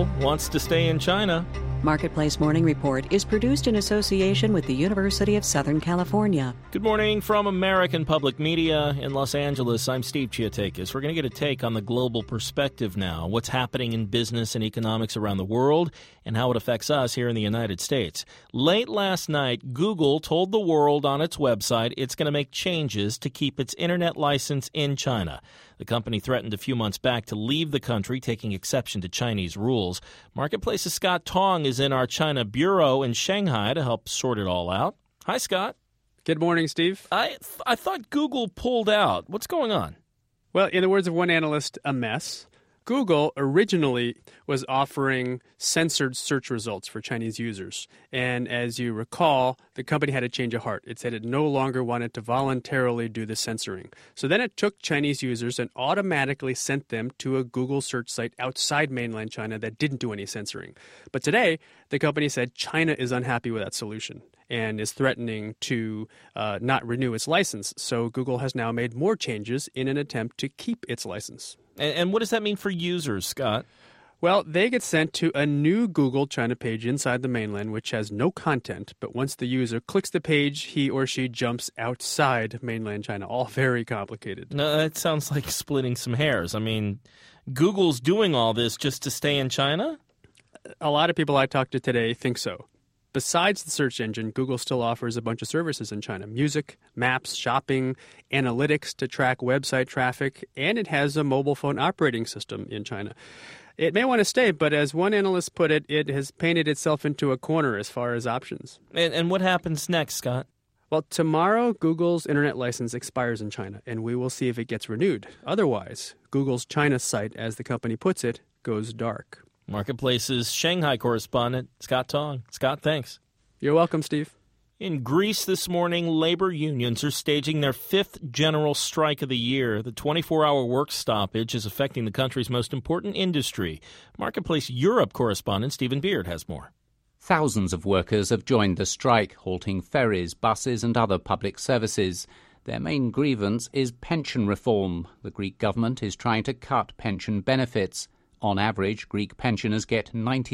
Google wants to stay in China. Marketplace Morning Report is produced in association with the University of Southern California. Good morning from American Public Media in Los Angeles. I'm Steve Chiatakis. We're going to get a take on the global perspective now, what's happening in business and economics around the world, and how it affects us here in the United States. Late last night, Google told the world on its website it's going to make changes to keep its internet license in China. The company threatened a few months back to leave the country, taking exception to Chinese rules. Marketplace's Scott Tong is in our China bureau in Shanghai to help sort it all out. Hi, Scott. Good morning, Steve. I thought Google pulled out. What's going on? Well, in the words of one analyst, a mess. Google originally was offering censored search results for Chinese users. And as you recall, the company had a change of heart. It said it no longer wanted to voluntarily do the censoring. So then it took Chinese users and automatically sent them to a Google search site outside mainland China that didn't do any censoring. But today, the company said China is unhappy with that solution and is threatening to not renew its license. So Google has now made more changes in an attempt to keep its license. And what does that mean for users, Scott? Well, they get sent to a new Google China page inside the mainland, which has no content. But once the user clicks the page, he or she jumps outside mainland China. All very complicated. No, that sounds like splitting some hairs. I mean, Google's doing all this just to stay in China? A lot of people I talked to today think so. Besides the search engine, Google still offers a bunch of services in China. Music, maps, shopping, analytics to track website traffic, and it has a mobile phone operating system in China. It may want to stay, but as one analyst put it, it has painted itself into a corner as far as options. And what happens next, Scott? Well, tomorrow, Google's internet license expires in China, and we will see if it gets renewed. Otherwise, Google's China site, as the company puts it, goes dark. Marketplace's Shanghai correspondent, Scott Tong. Scott, thanks. You're welcome, Steve. In Greece this morning, labor unions are staging their fifth general strike of the year. The 24-hour work stoppage is affecting the country's most important industry. Marketplace Europe correspondent Stephen Beard has more. Thousands of workers have joined the strike, halting ferries, buses and other public services. Their main grievance is pension reform. The Greek government is trying to cut pension benefits. On average, Greek pensioners get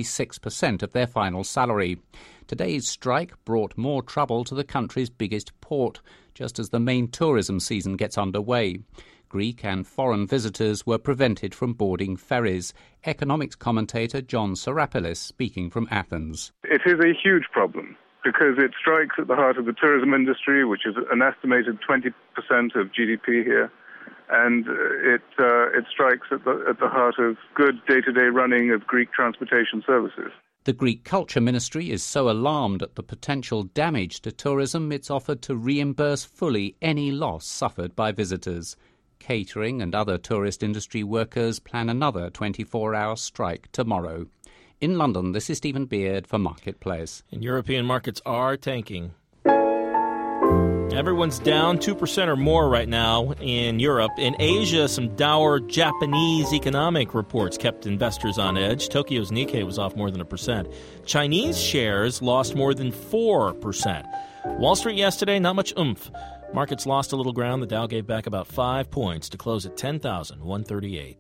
96% of their final salary. Today's strike brought more trouble to the country's biggest port, just as the main tourism season gets underway. Greek and foreign visitors were prevented from boarding ferries. Economics commentator John Serapoulos speaking from Athens. It is a huge problem because it strikes at the heart of the tourism industry, which is an estimated 20% of GDP here. And it strikes at the heart of good day-to-day running of Greek transportation services. The Greek Culture Ministry is so alarmed at the potential damage to tourism, it's offered to reimburse fully any loss suffered by visitors. Catering and other tourist industry workers plan another 24-hour strike tomorrow. In London, this is Stephen Beard for Marketplace. And European markets are tanking. Everyone's down 2% or more right now in Europe. In Asia, some dour Japanese economic reports kept investors on edge. Tokyo's Nikkei was off more than 1%. Chinese shares lost more than 4%. Wall Street yesterday, not much oomph. Markets lost a little ground. The Dow gave back about 5 points to close at 10,138.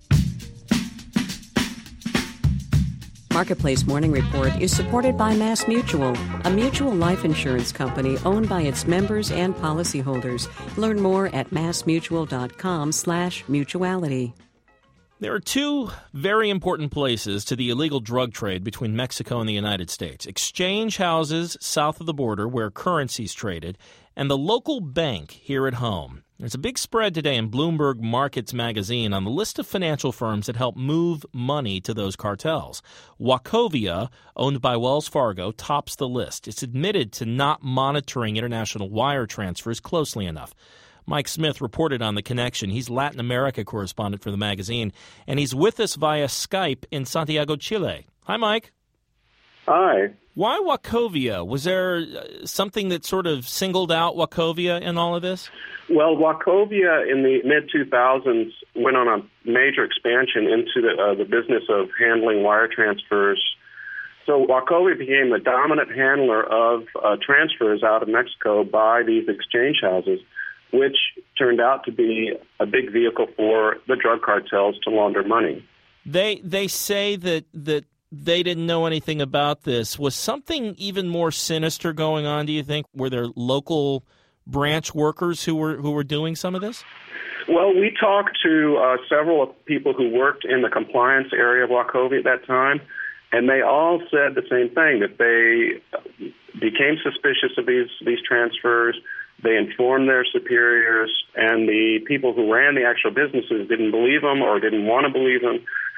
Marketplace Morning Report is supported by MassMutual, a mutual life insurance company owned by its members and policyholders. Learn more at massmutual.com/mutuality. There are two very important places to the illegal drug trade between Mexico and the United States. Exchange houses south of the border where currency's traded, and the local bank here at home. There's a big spread today in Bloomberg Markets magazine on the list of financial firms that help move money to those cartels. Wachovia, owned by Wells Fargo, tops the list. It's admitted to not monitoring international wire transfers closely enough. Mike Smith reported on the connection. He's Latin America correspondent for the magazine, and he's with us via Skype in Santiago, Chile. Hi, Mike. Hi. Why Wachovia? Was there something that sort of singled out Wachovia in all of this? Well, Wachovia in the mid-2000s went on a major expansion into the business of handling wire transfers. So Wachovia became the dominant handler of transfers out of Mexico by these exchange houses, which turned out to be a big vehicle for the drug cartels to launder money. They say that they didn't know anything about this. Was something even more sinister going on, do you think? Were there local branch workers who were doing some of this? Well, we talked to several people who worked in the compliance area of Wachovia at that time, and they all said the same thing, that they became suspicious of these transfers. They informed their superiors, and the people who ran the actual businesses didn't believe them or didn't want to believe them,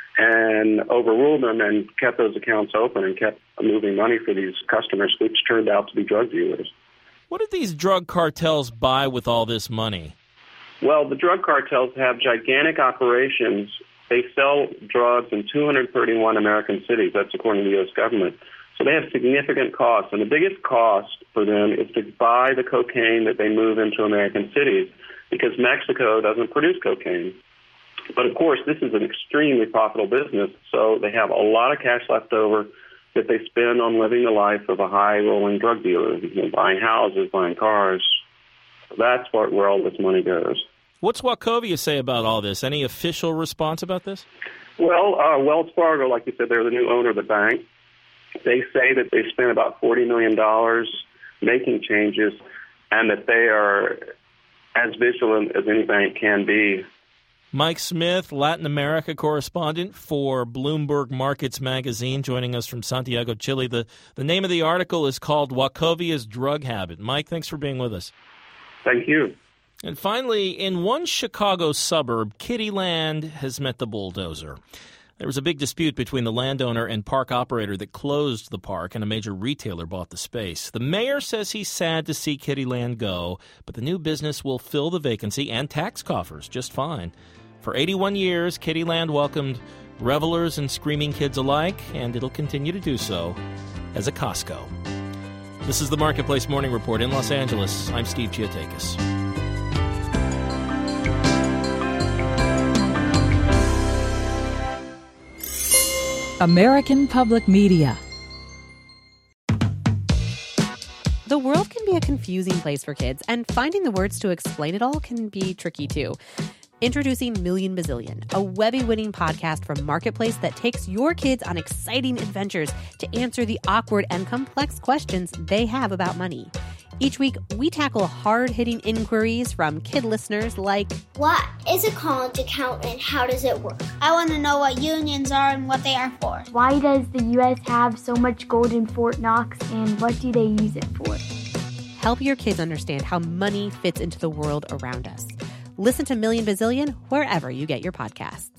and overruled them and kept those accounts open and kept moving money for these customers, which turned out to be drug dealers. What did these drug cartels buy with all this money? Well, the drug cartels have gigantic operations. They sell drugs in 231 American cities. That's according to the U.S. government. So they have significant costs, and the biggest cost for them is to buy the cocaine that they move into American cities, because Mexico doesn't produce cocaine. But, of course, this is an extremely profitable business, so they have a lot of cash left over that they spend on living the life of a high-rolling drug dealer, buying houses, buying cars. That's where all this money goes. What's Wachovia say about all this? Any official response about this? Well, Wells Fargo, like you said, they're the new owner of the bank. They say that they spent about $40 million making changes and that they are as vigilant as any bank can be. Mike Smith, Latin America correspondent for Bloomberg Markets Magazine, joining us from Santiago, Chile. The name of the article is called Wachovia's Drug Habit. Mike, thanks for being with us. Thank you. And finally, in one Chicago suburb, Kittyland has met the bulldozer. There was a big dispute between the landowner and park operator that closed the park, and a major retailer bought the space. The mayor says he's sad to see Kittyland go, but the new business will fill the vacancy and tax coffers just fine. For 81 years, Kittyland welcomed revelers and screaming kids alike, and it'll continue to do so as a Costco. This is the Marketplace Morning Report in Los Angeles. I'm Steve Giatakis. American Public Media. The world can be a confusing place for kids, and finding the words to explain it all can be tricky too. Introducing Million Bazillion, a Webby-winning podcast from Marketplace that takes your kids on exciting adventures to answer the awkward and complex questions they have about money. Each week, we tackle hard-hitting inquiries from kid listeners like, what is a college account and how does it work? I want to know what unions are and what they are for. Why does the U.S. have so much gold in Fort Knox, and what do they use it for? Help your kids understand how money fits into the world around us. Listen to Million Bazillion wherever you get your podcasts.